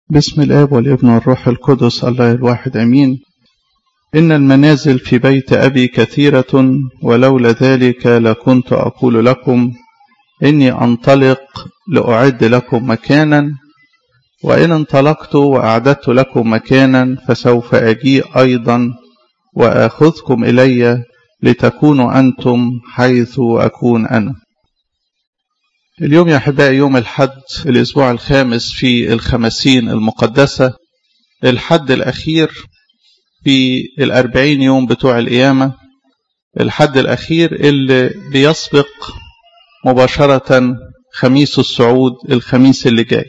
بسم الآب والابن والروح القدس الله الواحد أمين. إن المنازل في بيت أبي كثيرة ولولا ذلك لكنت أقول لكم إني أنطلق لأعد لكم مكانا، وإن انطلقت وأعددت لكم مكانا فسوف أجيء أيضا وآخذكم إلي لتكونوا أنتم حيث أكون أنا. اليوم يا أحبائي يوم الحد، الأسبوع الخامس في الخمسين المقدسة، الحد الأخير في 40 يوم بتوع القيامة، الحد الأخير اللي بيسبق مباشرة خميس الصعود، الخميس اللي جاي.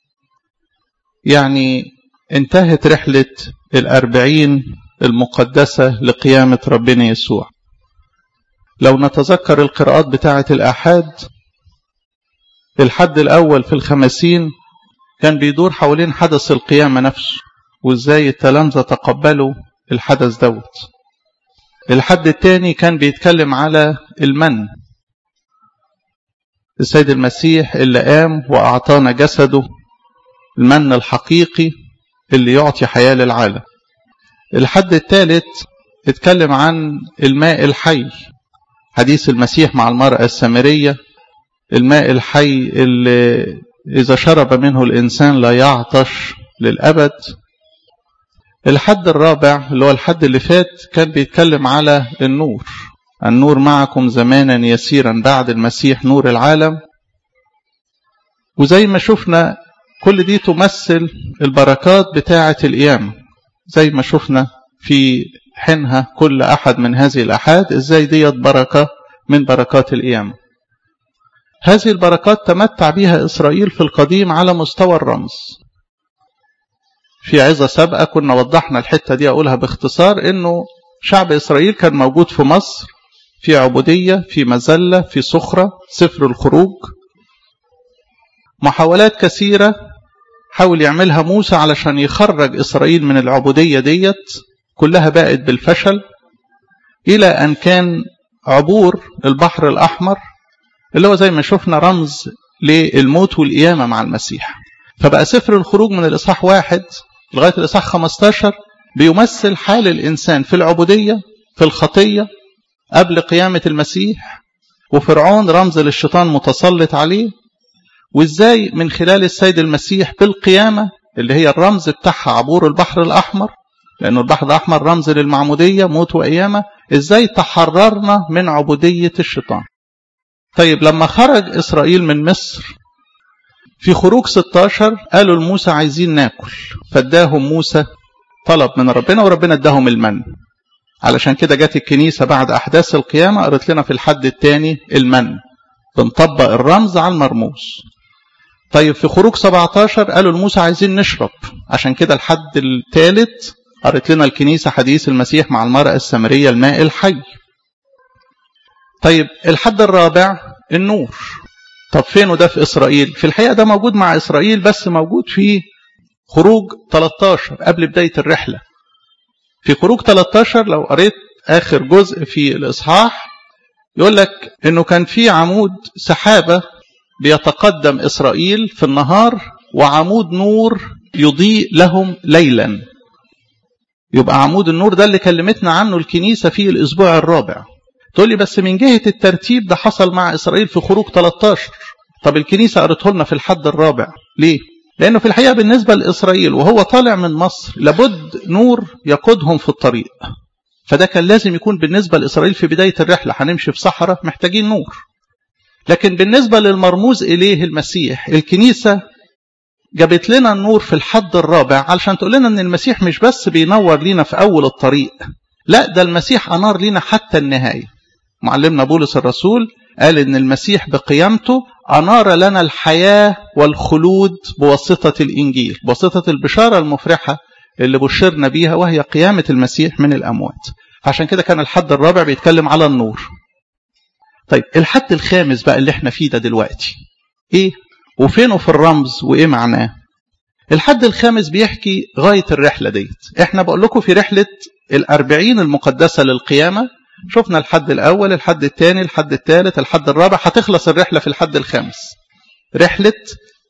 يعني انتهت رحلة 40 المقدسة لقيامة ربنا يسوع. لو نتذكر القراءات بتاعة الآحاد، الحد الأول في الخمسين كان بيدور حوالين حدث القيامة نفسه وإزاي التلامذة تقبلوا الحدث دوت. الحد الثاني كان بيتكلم على المن، السيد المسيح اللي قام وأعطانا جسده، المن الحقيقي اللي يعطي حياة للعالم. الحد الثالث اتكلم عن الماء الحي، حديث المسيح مع المرأة السامرية، الماء الحي اللي إذا شرب منه الإنسان لا يعطش للأبد. الحد الرابع اللي هو الحد اللي فات كان بيتكلم على النور معكم زمانا يسيرا بعد المسيح نور العالم. وزي ما شفنا كل دي تمثل البركات بتاعة القيامة، زي ما شفنا في حينها كل أحد من هذه الأحاد إزاي ديت بركة من بركات القيامة. هذه البركات تمتع بها إسرائيل في القديم على مستوى الرمز. في عظة سابقة كنا وضحنا الحتة دي، أقولها باختصار، إنه شعب إسرائيل كان موجود في مصر في عبودية، في مذلة، في صخرة، سفر الخروج. محاولات كثيرة حاول يعملها موسى علشان يخرج إسرائيل من العبودية ديت، كلها باءت بالفشل، إلى أن كان عبور البحر الأحمر اللي هو زي ما شفنا رمز للموت والقيامة مع المسيح. فبقى سفر الخروج من الإصحاح 1 لغاية الإصحاح 15 بيمثل حال الإنسان في العبودية، في الخطية قبل قيامة المسيح، وفرعون رمز للشيطان متسلط عليه، وإزاي من خلال السيد المسيح بالقيامة اللي هي الرمز بتاعها عبور البحر الأحمر، لأنه البحر الأحمر رمز للمعمودية موت وقيامة، إزاي تحررنا من عبودية الشيطان. طيب لما خرج إسرائيل من مصر في خروج 16 قالوا لموسى عايزين ناكل، فاداهم موسى طلب من ربنا وربنا اداهم المن. علشان كده جت الكنيسة بعد أحداث القيامة قالت لنا في الحد الثاني المن، بنطبق الرمز على المرموز. طيب في خروج 17 قالوا لموسى عايزين نشرب، عشان كده الحد الثالث قالت لنا الكنيسة حديث المسيح مع المرأة السامرية الماء الحي. طيب الحد الرابع النور. طب فينه ده في إسرائيل؟ في الحقيقة ده موجود مع إسرائيل بس موجود في خروج 13 قبل بداية الرحلة. في خروج 13 لو قريت آخر جزء في الإصحاح يقول لك إنه كان في عمود سحابة بيتقدم إسرائيل في النهار، وعمود نور يضيء لهم ليلا. يبقى عمود النور ده اللي كلمتنا عنه الكنيسة في الأسبوع الرابع. تقول لي بس من جهة الترتيب ده حصل مع إسرائيل في خروج 13، طب الكنيسة قرته لنا في الحد الرابع ليه؟ لأنه في الحقيقة بالنسبة لإسرائيل وهو طالع من مصر لابد نور يقودهم في الطريق، فده كان لازم يكون بالنسبة لإسرائيل في بداية الرحلة، هنمشي في صحراء محتاجين نور. لكن بالنسبة للمرموز إليه المسيح، الكنيسة جابت لنا النور في الحد الرابع علشان تقول لنا أن المسيح مش بس بينور لنا في أول الطريق، لا ده المسيح أنار لنا حتى النهاية. معلمنا بولس الرسول قال إن المسيح بقيامته أنار لنا الحياة والخلود بواسطة الإنجيل، بواسطة البشارة المفرحة اللي بشرنا بيها وهي قيامة المسيح من الأموات. عشان كده كان الحد الرابع بيتكلم على النور. طيب الحد الخامس بقى اللي احنا فيه ده دلوقتي إيه؟ وفينه في الرمز وإيه معناه؟ الحد الخامس بيحكي غاية الرحلة ديت. احنا بقول لكم في رحلة 40 المقدسة للقيامة شفنا الحد الأول، الحد الثاني، الحد الثالث، الحد الرابع، هتخلص الرحلة في الحد الخامس، رحلة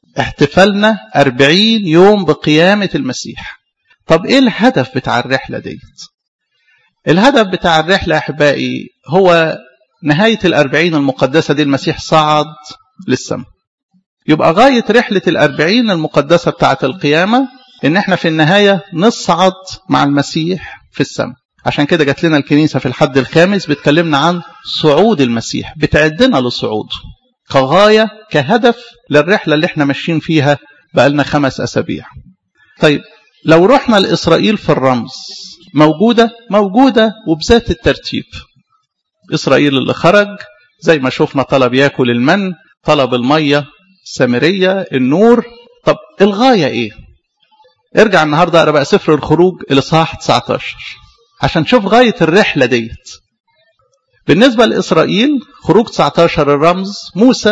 احتفلنا 40 يوم بقيامة المسيح. طب ايه الهدف بتاع الرحلة ديت؟ الهدف بتاع الرحلة يا أحبائي هو نهاية 40 المقدسة دي. المسيح صعد للسماء، يبقى غاية رحلة 40 المقدسة بتاعة القيامة إن احنا في النهاية نصعد مع المسيح في السماء. عشان كده جات لنا الكنيسة في الحد الخامس بتكلمنا عن صعود المسيح، بتعدنا للصعود كغاية كهدف للرحلة اللي احنا ماشيين فيها بقالنا 5 أسابيع. طيب لو رحنا لإسرائيل في الرمز، موجودة وبذات الترتيب. إسرائيل اللي خرج زي ما شوفنا طلب ياكل المن، طلب المية السامرية، النور. طب الغاية ايه؟ ارجع النهاردة اقرأ بقى سفر الخروج الإصحاح 19 عشان نشوف غاية الرحلة ديت. بالنسبة لإسرائيل خروج 19 الرمز، موسى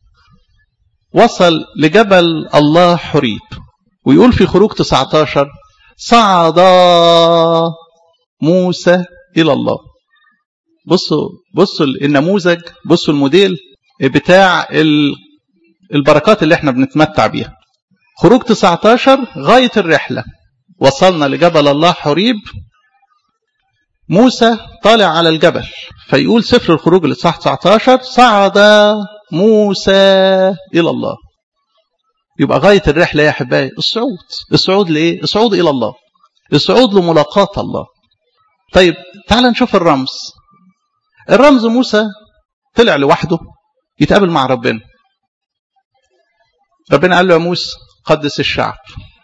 وصل لجبل الله حريب، ويقول في خروج 19 صعد موسى إلى الله. بصوا النموذج، بصوا الموديل بتاع البركات اللي احنا بنتمتع بيها. خروج 19 غاية الرحلة، وصلنا لجبل الله حريب، موسى طالع على الجبل، فيقول سفر الخروج الإصحاح 19 صعد موسى إلى الله. يبقى غاية الرحلة يا أحبائي الصعود لإيه؟ الصعود إلى الله، الصعود لملاقاة الله. طيب تعال نشوف الرمز. الرمز موسى طلع لوحده يتقابل مع ربنا. ربنا قال له يا موسى قدس الشعب.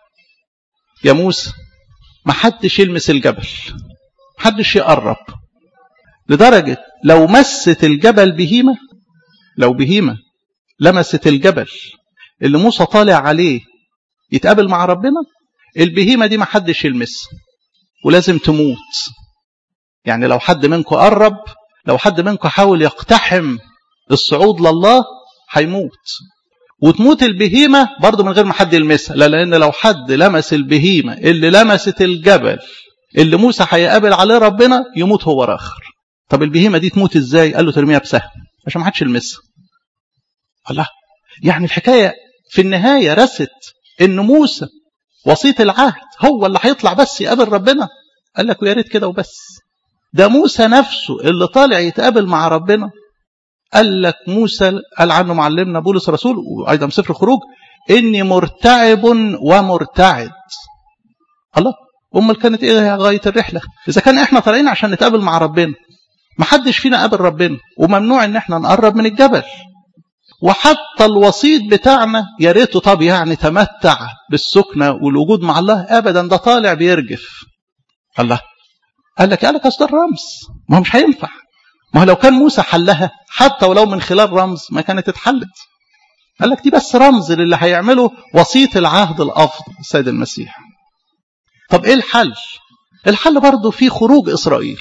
يا موسى ما حدش يلمس الجبل، محدش يقرب، لدرجة لو مست الجبل بهيمة، لو بهيمة لمست الجبل اللي موسى طالع عليه يتقابل مع ربنا، البهيمة دي ما حدش يلمسها ولازم تموت. يعني لو حد منكم قرب، لو حد منكم حاول يقتحم الصعود لله هيموت، وتموت البهيمة برضو من غير ما حد يلمسها. لأن لو حد لمس البهيمة اللي لمست الجبل اللي موسى هيقابل عليه ربنا يموت هو آخر. طب البهيمة دي تموت ازاي؟ قال له ترميها بسهم عشان ما حدش يلمسها. الله، يعني الحكاية في النهاية رست ان موسى وسيط العهد هو اللي هيطلع بس يقابل ربنا. قال لك ويا ريت كده وبس، ده موسى نفسه اللي طالع يتقابل مع ربنا. قال لك موسى قال عنه معلمنا بولس رسول وأيضا سفر الخروج إني مرتعب ومرتعد. الله، أمال كانت إيه غاية الرحلة؟ إذا كان إحنا طالعين عشان نتقابل مع ربنا، ما حدش فينا قابل ربنا، وممنوع إن إحنا نقرب من الجبل، وحتى الوسيط بتاعنا يا ريته طب يعني تمتع بالسكنة والوجود مع الله، أبدا ده طالع بيرجف. الله، قال لك أصل الرمز، ما هو مش هينفع. ما هو لو كان موسى حلها حتى ولو من خلال رمز ما كانت اتحلت. قال لك دي بس رمز للي هيعمله وسيط العهد الأفضل السيد المسيح. طب ايه الحل؟ الحل برضه في خروج إسرائيل.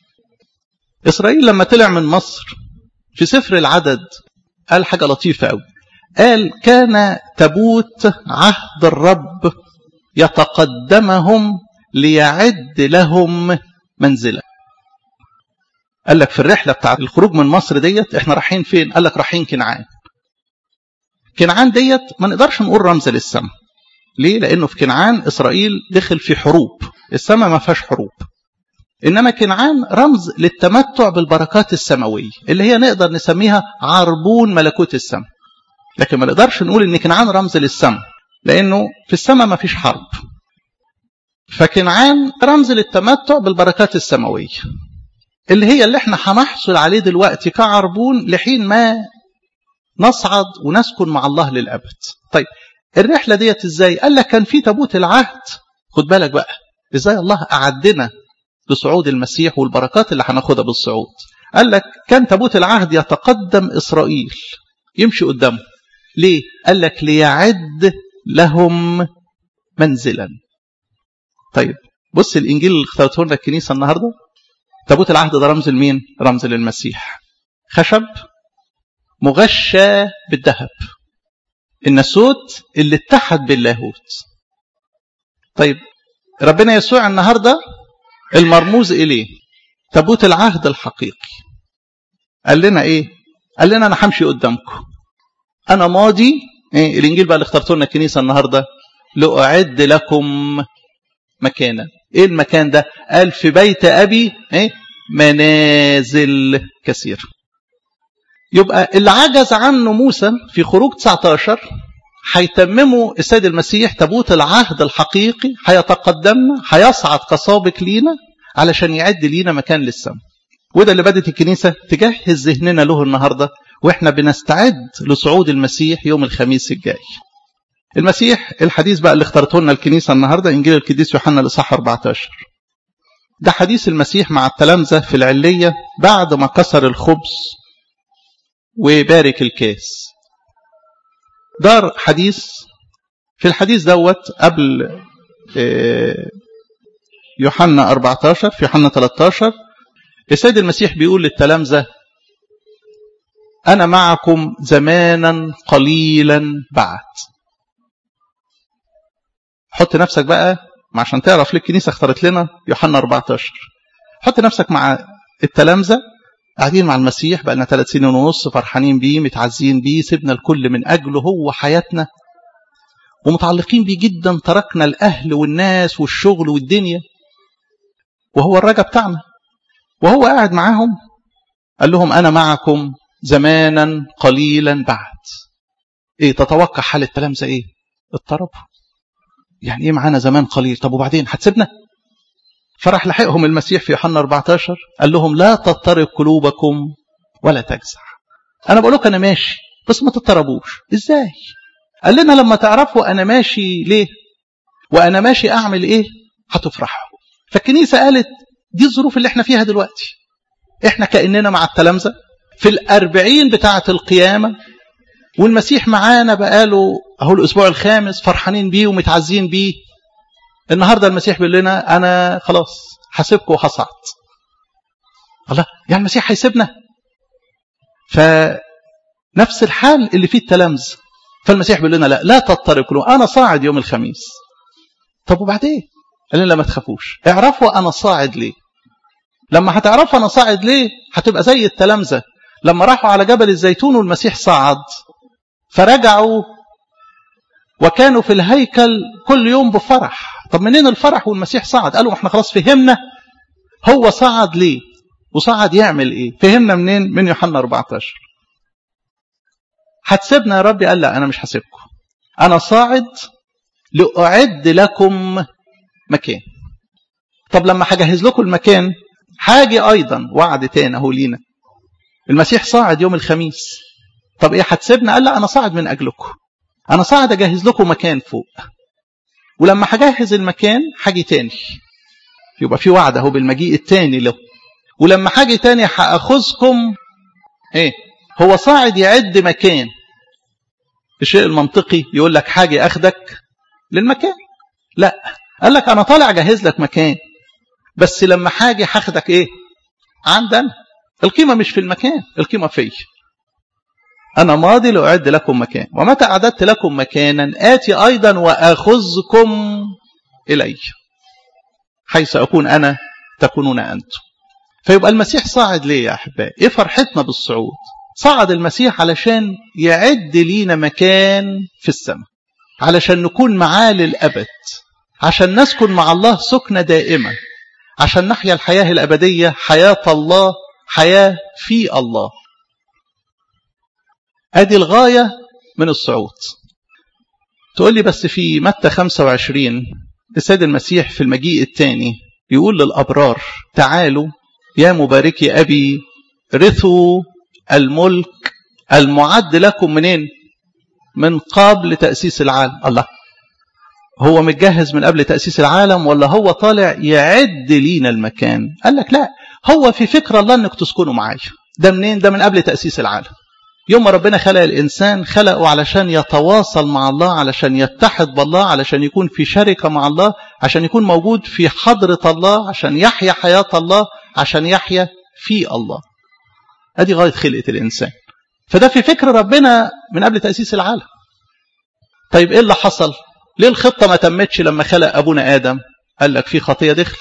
إسرائيل لما طلع من مصر في سفر العدد قال حاجة لطيفة قوي. قال كان تابوت عهد الرب يتقدمهم ليعد لهم منزلا. قال لك في الرحلة بتاعت الخروج من مصر ديت احنا رايحين فين؟ قال لك رايحين كنعان. كنعان ديت ما نقدرش نقول رمز للسماء. ليه؟ لأنه في كنعان إسرائيل دخل في حروب، السماء ما فيهاش حروب. إنما كنعان رمز للتمتع بالبركات السماوية اللي هي نقدر نسميها عربون ملكوت السماء. لكن ما نقدرش نقول إن كنعان رمز للسماء لأنه في السماء ما فيش حرب. فكنعان رمز للتمتع بالبركات السماوية اللي هي اللي احنا هنحصل عليه دلوقتي كعربون لحين ما نصعد ونسكن مع الله للأبد. طيب الرحلة ديت ازاي؟ قال لك كان في تابوت العهد. خد بالك بقى ازاي الله أعدنا لصعود المسيح والبركات اللي هناخدها بالصعود. قال لك كان تابوت العهد يتقدم إسرائيل يمشي قدامه. ليه؟ قال لك ليعد لهم منزلا. طيب بص الإنجيل اللي اختارته لنا الكنيسة النهاردة، تابوت العهد ده رمز لمين؟ رمز للمسيح. خشب مغشى بالذهب، الناسوت اللي اتحد باللاهوت. طيب ربنا يسوع النهاردة المرموز إليه تابوت العهد الحقيقي. قال لنا إيه؟ قال لنا أنا همشي قدامكم، أنا ماضي إيه الإنجيل بقى اللي اخترته لنا الكنيسة النهاردة؟ لأعد لكم مكانا. إيه المكان ده؟ قال في بيت أبي إيه؟ منازل كثيرة. يبقى اللي عجز عنه موسى في خروج 19 هيتمموا السيد المسيح، تابوت العهد الحقيقي هيتقدمنا، هيصعد كسابق لينا علشان يعد لينا مكان للسماء. وده اللي بدت الكنيسة تجهز ذهننا له النهاردة، واحنا بنستعد لصعود المسيح يوم الخميس الجاي. المسيح الحديث بقى اللي اختارته لنا الكنيسة النهاردة إنجيل القديس يوحنا الإصحاح 14. ده حديث المسيح مع التلامذة في العلية بعد ما كسر الخبز وبارك الكاس. دار حديث في الحديث دوت قبل يوحنا 14. في يوحنا 13 السيد المسيح بيقول للتلامذة أنا معكم زمانا قليلا بعد. حط نفسك بقى عشان تعرف ليه الكنيسة اختارت لنا يوحنا 14. حط نفسك مع التلامذة قاعدين مع المسيح بقى لنا 3 سنين ونص، فرحانين بيه، متعزين بيه، سيبنا الكل من أجله هو حياتنا ومتعلقين بيه جدا، تركنا الأهل والناس والشغل والدنيا وهو الرجاء بتاعنا. وهو قاعد معاهم قال لهم أنا معكم زمانا قليلا بعد. إيه تتوقع حال التلامذة إيه؟ اضطربوا. يعني إيه معانا زمان قليل؟ طب وبعدين هتسيبنا؟ فرح لحقهم المسيح في يوحنا 14 قال لهم لا تضطرب قلوبكم ولا تجزع. أنا بقول لكم أنا ماشي بس ما تضطربوش. إزاي؟ قال لنا لما تعرفوا أنا ماشي ليه وأنا ماشي أعمل إيه هتفرحوا. فالكنيسة قالت دي الظروف اللي احنا فيها دلوقتي. احنا كأننا مع التلامذة في 40 بتاعة القيامة، والمسيح معانا بقاله اهو الأسبوع الخامس، فرحانين بيه ومتعزين بيه. النهاردة المسيح بيقول لنا أنا خلاص هسيبكم وهصعد. الله، يعني المسيح هيسيبنا؟ فنفس الحال اللي فيه التلامذة. فالمسيح بيقول لنا لا تضطربوا، أنا صاعد يوم الخميس. طب وبعدين؟ قال لنا ما تخافوش، اعرفوا أنا صاعد ليه. لما هتعرفوا أنا صاعد ليه هتبقى زي التلامذة لما راحوا على جبل الزيتون والمسيح صعد، فرجعوا وكانوا في الهيكل كل يوم بفرح. طب منين الفرح والمسيح صعد؟ قالوا احنا خلاص فهمنا هو صعد ليه وصعد يعمل ايه. فهمنا منين؟ من يوحنا 14. هتسيبنا يا ربي؟ قال لا، انا مش هسيبكم، انا صاعد لأعد لكم مكان. طب لما هجهز لكم المكان حاجي ايضا وعد تاني اهو لينا. المسيح صاعد يوم الخميس. طب ايه هتسيبنا؟ قال لا، انا صاعد من اجلكم، انا صاعد اجهز لكم مكان فوق، ولما هجهز المكان حاجي تاني. يبقى في وعد اهو بالمجيء التاني له. ولما حاجي تاني هاخذكم. ايه هو صاعد يعد مكان. الشيء المنطقي يقول لك حاجي اخدك للمكان. لا، قال لك انا طالع اجهز لك مكان، بس لما حاجي هاخدك ايه عندنا. القيمة مش في المكان، القيمة فيه. أنا ماضي لأعد لكم مكان، ومتى أعددت لكم مكانا آتي أيضا وأخذكم إلي، حيث أكون أنا تكونون أنتم. فيبقى المسيح صاعد ليه يا أحبائي؟ إيه فرحتنا بالصعود؟ صعد المسيح علشان يعد لينا مكان في السماء، علشان نكون معاه للأبد، عشان نسكن مع الله سكنة دائمة، عشان نحيا الحياة الأبدية، حياة الله، حياة في الله. ادي الغاية من الصعود. تقول لي بس في متى 25 السيد المسيح في المجيء الثاني يقول للأبرار تعالوا يا مباركي أبي رثوا الملك المعد لكم منين؟ من قبل تأسيس العالم. الله، هو متجهز من قبل تأسيس العالم ولا هو طالع يعد لينا المكان؟ قال لك لا، هو في فكرة الله انك تسكنوا معايا. ده منين؟ ده من قبل تأسيس العالم. يوم ما ربنا خلق الإنسان خلقه علشان يتواصل مع الله، علشان يتحد بالله، علشان يكون في شركة مع الله، عشان يكون موجود في حضرة الله، عشان يحيا حياة الله، عشان يحيا في الله. ادي غاية خلقة الإنسان. فده في فكر ربنا من قبل تأسيس العالم. طيب ايه اللي حصل؟ ليه الخطة ما تمتش لما خلق أبونا آدم؟ قال لك في خطية دخلت.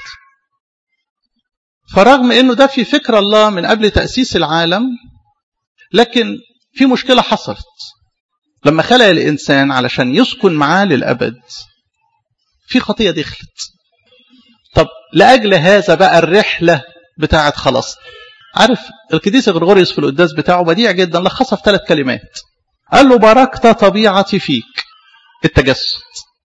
فرغم انه ده في فكر الله من قبل تأسيس العالم، لكن في مشكلة حصلت. لما خلق الإنسان علشان يسكن معاه للأبد في خطية دخلت. طب لأجل هذا بقى الرحلة بتاعت خلاص. عارف القديس غريغوريوس في القداس بتاعه بديع جدا، لخصها في 3 كلمات. قال له باركت طبيعتي فيك، التجسد،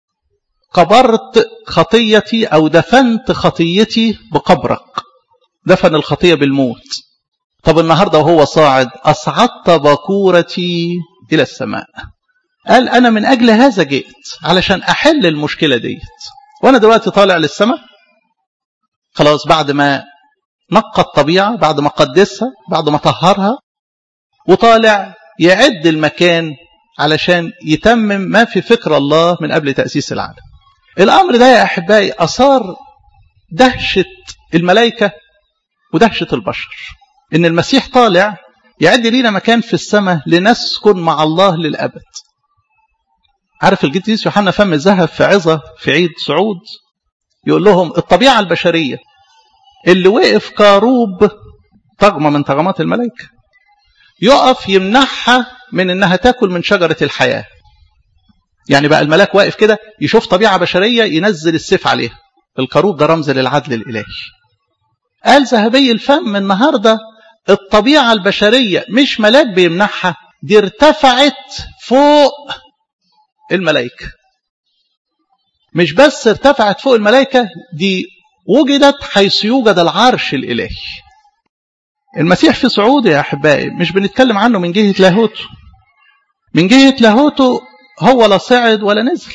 قبرت خطيتي أو دفنت خطيتي بقبرك، دفن الخطية بالموت. طب النهاردة وهو صاعد أصعدت بكورتي إلى السماء. قال أنا من أجل هذا جئت علشان أحل المشكلة ديت. وأنا دلوقتي طالع للسماء خلاص، بعد ما نقى الطبيعة، بعد ما قدسها، بعد ما طهرها، وطالع يعد المكان علشان يتمم ما في فكر الله من قبل تأسيس العالم. الأمر ده يا أحبائي أثار دهشة الملائكة ودهشة البشر، إن المسيح طالع يعد لينا مكان في السماء لنسكن مع الله للأبد. عارف القديس يوحنا فم الذهب في عظة في عيد صعود يقول لهم الطبيعة البشرية اللي وقف كاروب طغمة من طغمات الملائكة يقف يمنعها من انها تاكل من شجرة الحياة. يعني بقى الملاك واقف كده يشوف طبيعة بشرية ينزل السيف عليها. الكاروب ده رمز للعدل الإلهي. قال ذهبي الفم النهاردة الطبيعة البشرية مش ملاك بيمنعها، دي ارتفعت فوق الملائكة. مش بس ارتفعت فوق الملائكة، دي وجدت حيث يوجد العرش الإلهي. المسيح في صعوده يا أحبائي مش بنتكلم عنه من جهة لاهوته. من جهة لاهوته هو لا صعد ولا نزل،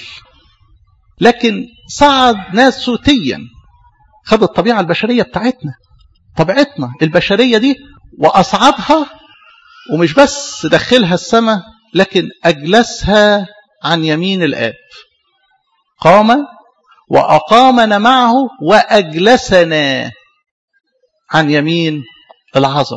لكن صعد ناسوتيا، خد الطبيعة البشرية بتاعتنا، طبيعتنا البشرية دي، وأصعدها، ومش بس دخلها السماء لكن أجلسها عن يمين الآب. قام وأقامنا معه وأجلسنا عن يمين العظم.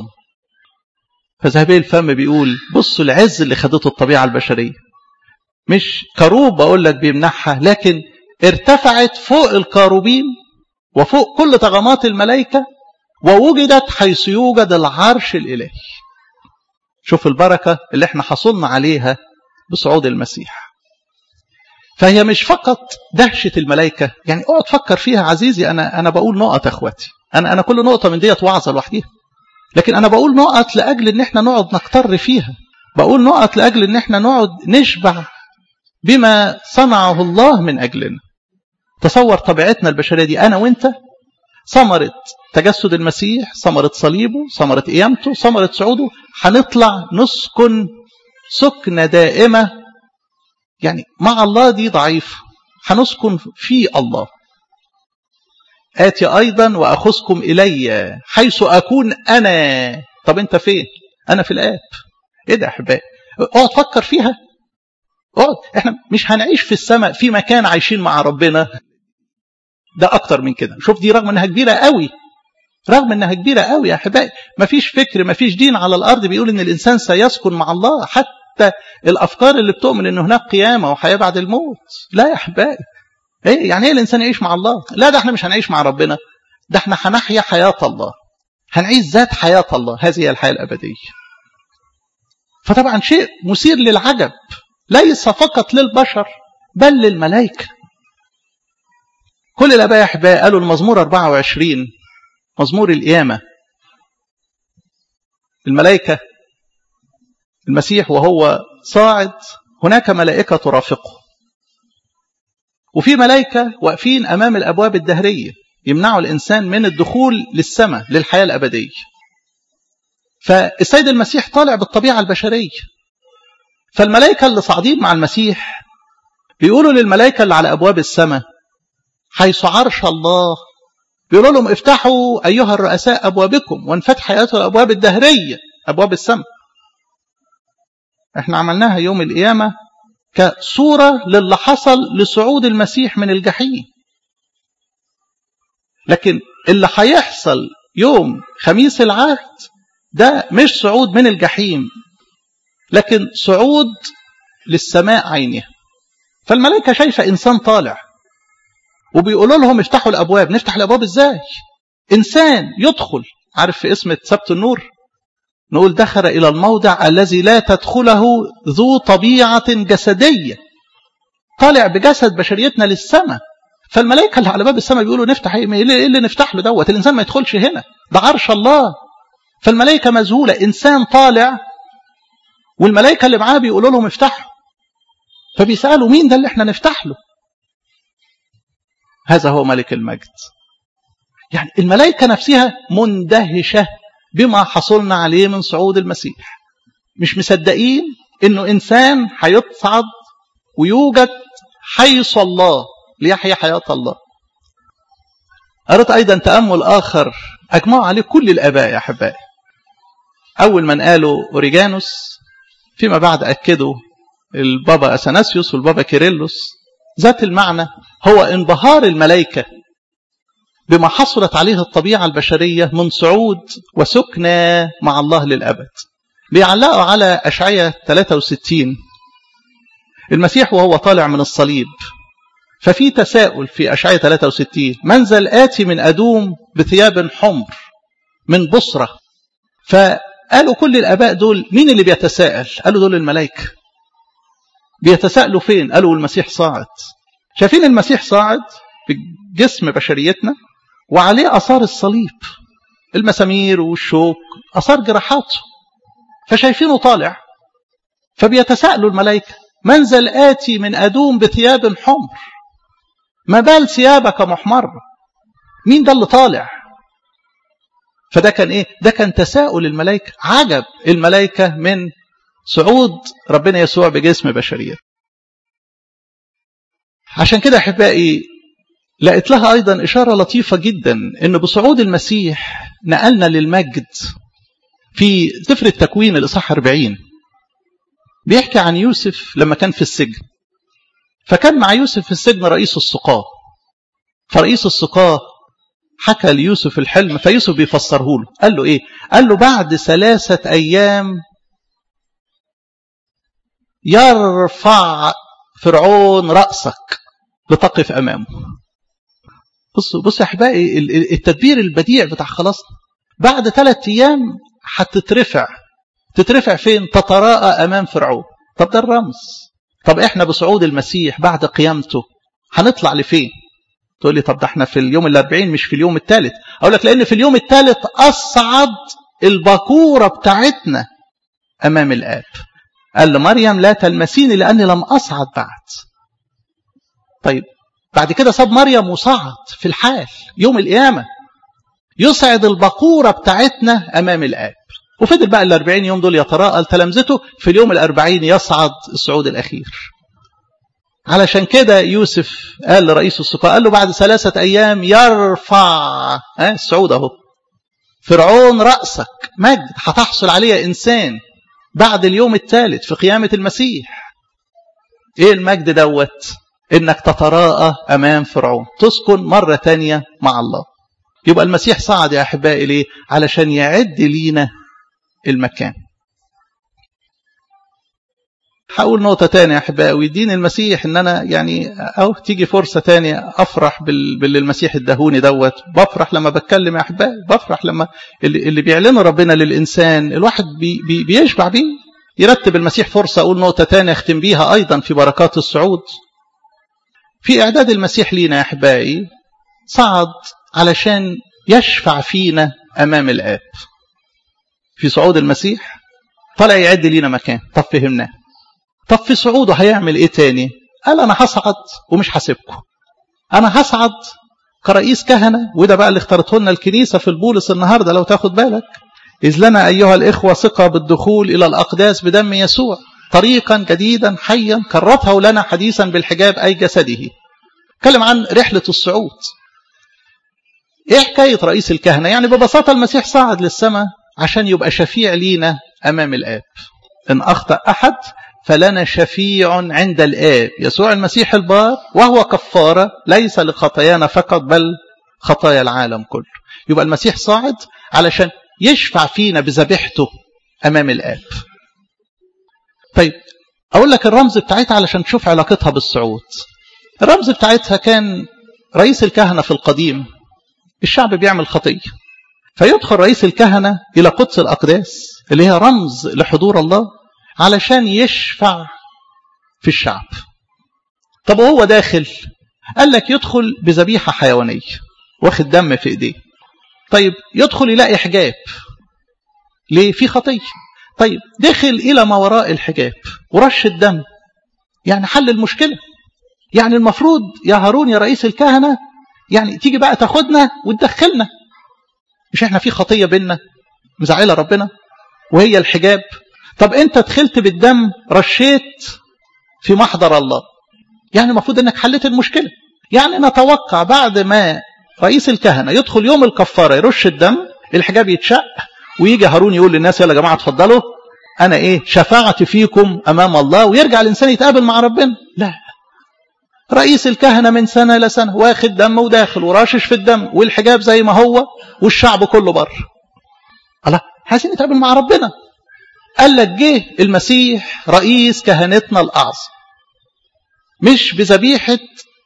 فذهبي الفم بيقول بصوا العز اللي خدته الطبيعة البشرية، مش كروب بقول لك بيمنحها، لكن ارتفعت فوق الكاروبين وفوق كل طغمات الملائكة، ووجدت حيث يوجد العرش الإلهي. شوف البركة اللي احنا حصلنا عليها بصعود المسيح. فهي مش فقط دهشة الملائكة، يعني اقعد فكر فيها عزيزي. أنا بقول نقط أخواتي، أنا كل نقطة من ديت وعظة لوحديها، لكن أنا بقول نقط لأجل إن احنا نقعد نقتر فيها، بقول نقط لأجل إن احنا نقعد نشبع بما صنعه الله من أجلنا. تصور طبيعتنا البشرية دي أنا وإنت، ثمرة تجسد المسيح، ثمرة صليبه، ثمرة قيامته، ثمرة صعوده، هنطلع نسكن سكنة دائمة يعني مع الله. دي ضعيف، هنسكن في الله. آتي أيضا وأخذكم إلي حيث أكون أنا. طب أنت فين؟ أنا في الآب. إيه ده يا أحبائي؟ اقعد فكر فيها، اقعد. إحنا مش هنعيش في السماء في مكان عايشين مع ربنا، ده أكتر من كده. شوف دي رغم أنها كبيرة قوي، رغم أنها كبيرة قوي يا أحبائي. مفيش فكر، مفيش دين على الأرض بيقول أن الإنسان سيسكن مع الله. حتى الأفكار اللي بتؤمن أنه هناك قيامة وحياة بعد الموت، لا يا أحبائي. إيه يعني إيه الإنسان يعيش مع الله؟ لا، ده احنا مش هنعيش مع ربنا، ده احنا هنحيا حياة الله، هنعيش ذات حياة الله. هذه هي الحياة الأبدية. فطبعا شيء مثير للعجب، ليس فقط للبشر بل للملائكة. كل الآباء يا أحبائي قالوا المزمور 24 مزمور القيامة، الملائكة، المسيح وهو صاعد هناك ملائكة ترافقه، وفي ملائكة واقفين أمام الأبواب الدهرية يمنعوا الإنسان من الدخول للسماء للحياة الأبدية. فالسيد المسيح طالع بالطبيعة البشرية، فالملائكة اللي صاعدين مع المسيح بيقولوا للملائكة اللي على أبواب السماء حيث عرش الله، بيقولوا لهم افتحوا أيها الرؤساء أبوابكم وانفتح آياته الأبواب الدهرية، أبواب السماء. احنا عملناها يوم القيامة كصورة للي حصل لصعود المسيح من الجحيم، لكن اللي هيحصل يوم خميس العهد ده مش صعود من الجحيم، لكن صعود للسماء عينها. فالملائكة شايفة إنسان طالع وبيقولوا لهم افتحوا الأبواب. نفتح الأبواب إزاي؟ إنسان يدخل، عارف في اسم سبت النور نقول دخل إلى الموضع الذي لا تدخله ذو طبيعة جسدية، طالع بجسد بشريتنا للسماء. فالملائكة اللي على باب السماء بيقولوا نفتح ايه اللي نفتح له دوت، الإنسان ما يدخلش هنا، ده عرش الله. فالملائكة مذهولة، إنسان طالع والملائكة اللي معاه بيقولوا لهم افتحوا، فبيسألوا مين ده اللي احنا نفتح له؟ هذا هو ملك المجد. يعني الملائكة نفسها مندهشة بما حصلنا عليه من صعود المسيح، مش مصدقين انه انسان هيتصعد ويوجد حيث الله ليحيى حياة الله. أردت أيضا تأمل آخر أجمعوا عليه كل الآباء يا أحبائي. أول من قالوا أوريجانوس، فيما بعد أكدوا البابا أثناسيوس والبابا كيرلس، ذات المعنى هو انبهار الملائكة بما حصلت عليه الطبيعة البشرية من صعود وسكنة مع الله للأبد. بيعلقوا على أشعياء 63 المسيح وهو طالع من الصليب، ففي تساؤل في أشعياء 63 من ذا الآتي من أدوم بثياب حمر من بصرة. فقالوا كل الآباء دول مين اللي بيتساءل؟ قالوا دول الملائكة. بيتساءلوا فين؟ قالوا المسيح صاعد. شايفين المسيح صاعد بجسم بشريتنا وعليه أثار الصليب، المسامير والشوك، أثار جراحاته، فشايفينه طالع. فبيتساءلوا الملائكة من ذا الآتي من أدوم بثياب حمر، ما بال ثيابك محمرة، مين ده اللي طالع؟ فده كان ايه؟ ده كان تساؤل الملائكة، عجب الملائكة من صعود ربنا يسوع بجسم بشرية. عشان كده أحبائي لقيت لها أيضا إشارة لطيفة جدا إن بصعود المسيح نقلنا للمجد. في سفر التكوين الإصحاح 40 بيحكي عن يوسف لما كان في السجن، فكان مع يوسف في السجن رئيس السقاة، فرئيس السقاة حكى ليوسف الحلم، فيوسف بيفسره له. قال له إيه؟ قال له بعد 3 أيام يرفع فرعون رأسك لتقف أمامه. بصوا يا أحبائي التدبير البديع بتاع خلاصنا. بعد 3 أيام تترفع فين؟ تتراءى أمام فرعون. طب ده الرمز. طب إحنا بصعود المسيح بعد قيامته هنطلع لفين؟ تقول لي طب ده احنا في اليوم 40 مش في اليوم الثالث. أقول لك لأن في اليوم الثالث أصعد البكورة بتاعتنا أمام الآب. قال لمريم لا تلمسيني لأني لم أصعد بعد. طيب بعد كده صاب مريم وصعد في الحال يوم القيامة يصعد البكورة بتاعتنا أمام الآب. وفضل بقى 40 يوم دول يتراءى لتلامذته، في اليوم 40 يصعد الصعود الأخير. علشان كده يوسف قال لرئيس السقاة، قال له بعد 3 أيام يرفع الصعود اهو فرعون رأسك، مجد هتحصل عليه إنسان بعد اليوم الثالث في قيامة المسيح. إيه المجد دوت؟ إنك تتراءى أمام فرعون، تسكن مرة تانية مع الله. يبقى المسيح صعد يا أحبائي ليه؟ علشان يعد لينا المكان. هقول نقطة تانية يا أحبائي، ويدين المسيح إن أنا يعني أو تيجي فرصة تانية أفرح باللي المسيح ادهوني دوت. بفرح لما بتكلم يا أحبائي، بفرح لما اللي بيعلنوا ربنا للإنسان الواحد بيشبع بيه. يرتب المسيح فرصة أقول نقطة تانية أختم بيها أيضا في بركات الصعود. في إعداد المسيح لينا يا أحبائي صعد علشان يشفع فينا أمام الآب. في صعود المسيح طلع يعد لينا مكان. طب فهمناه. طب في صعوده هيعمل إيه تاني؟ قال أنا هصعد ومش هسيبكم، أنا هصعد كرئيس كهنة. وده بقى اللي اختارته لنا الكنيسة في البولس النهاردة لو تاخد بالك. إذ لنا أيها الإخوة ثقة بالدخول إلى الأقداس بدم يسوع طريقا جديدا حيا كرته لنا حديثا بالحجاب أي جسده. اتكلم عن رحلة الصعود. ايه حكاية رئيس الكهنة؟ يعني ببساطة المسيح صعد للسماء عشان يبقى شفيع لينا أمام الآب. إن أخطأ أحد فلنا شفيع عند الآب يسوع المسيح البار، وهو كفارة ليس لخطايانا فقط بل خطايا العالم كله. يبقى المسيح صاعد علشان يشفع فينا بذبيحته أمام الآب. طيب أقول لك الرمز بتاعتها علشان تشوف علاقتها بالصعود. الرمز بتاعتها كان رئيس الكهنة في القديم، الشعب بيعمل خطية فيدخل رئيس الكهنة إلى قدس الأقداس اللي هي رمز لحضور الله علشان يشفع في الشعب. طب وهو داخل قال لك يدخل بذبيحة حيوانية واخد دم في ايديه. طيب يدخل يلاقي حجاب، ليه؟ في خطية. طيب دخل إلى ما وراء الحجاب ورش الدم، يعني حل المشكلة. يعني المفروض يا هارون يا رئيس الكهنة يعني تيجي بقى تاخدنا وتدخلنا، مش احنا في خطية بيننا مزعلة ربنا وهي الحجاب. طب انت دخلت بالدم رشيت في محضر الله، يعني المفروض انك حلت المشكلة. يعني نتوقع بعد ما رئيس الكهنة يدخل يوم الكفارة يرش الدم، الحجاب يتشق ويجي هارون يقول للناس يلا يا جماعة اتفضلوا انا شفاعت فيكم امام الله، ويرجع الانسان يتقابل مع ربنا. لا، رئيس الكهنة من سنة لسنة واخد دم وداخل وراشش في الدم والحجاب زي ما هو والشعب كله بره. الله، عايزين نتقابل مع ربنا. قال لك جه المسيح رئيس كهنتنا الأعظم مش بذبيحة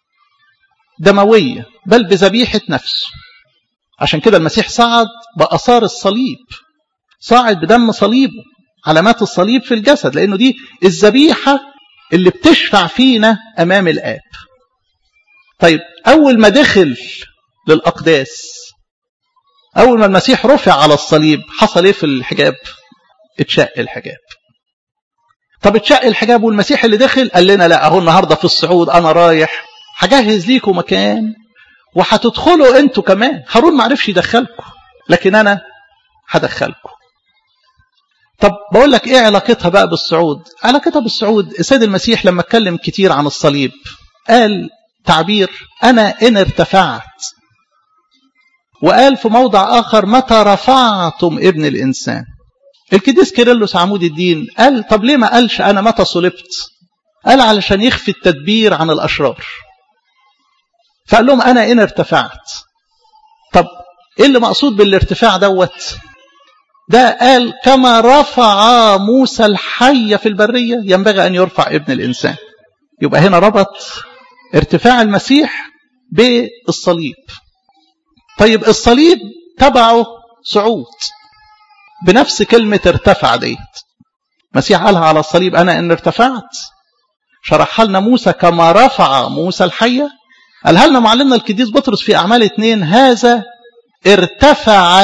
دموية بل بذبيحة نفسه. عشان كده المسيح صعد بأثار الصليب، صاعد بدم صليبه، علامات الصليب في الجسد، لأنه دي الذبيحة اللي بتشفع فينا أمام الآب. طيب أول ما دخل للأقداس، أول ما المسيح رفع على الصليب، حصل إيه في الحجاب؟ اتشق الحجاب. طب اتشق الحجاب والمسيح اللي دخل قال لنا لا، أهو النهاردة في الصعود أنا رايح هجهز ليكم مكان وهتدخلوا أنتوا كمان. هارون ما عرفش يدخلكم لكن أنا هدخلكم. طب بقول لك إيه علاقتها بقى بالصعود؟ علاقتها بالصعود السيد المسيح لما اتكلم كتير عن الصليب قال تعبير أنا إن ارتفعت، وقال في موضع آخر متى رفعتم ابن الإنسان. القديس كيرلس عمود الدين قال طب ليه ما قالش أنا متى صلبت؟ قال علشان يخفي التدبير عن الأشرار، فقال لهم أنا إن ارتفعت. طب إيه اللي مقصود بالارتفاع دوت؟ ده قال كما رفع موسى الحي في البرية ينبغي أن يرفع ابن الإنسان. يبقى هنا ربط ارتفاع المسيح بالصليب. طيب الصليب تبعه صعود بنفس كلمة ارتفع ديت. مسيح قالها على الصليب أنا إن ارتفعت، شرح لنا موسى كما رفع موسى الحية، قالها لنا معلمنا القديس بطرس في أعمال 2 هذا ارتفع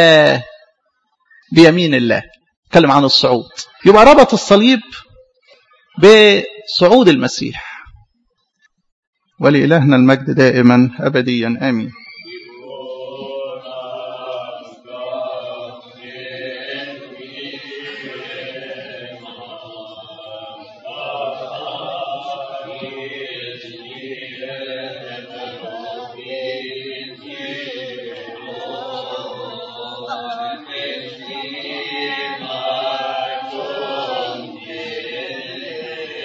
بيمين الله، اتكلم عن الصعود. يبقى ربط الصليب بصعود المسيح. ولإلهنا المجد دائما أبديا آمين.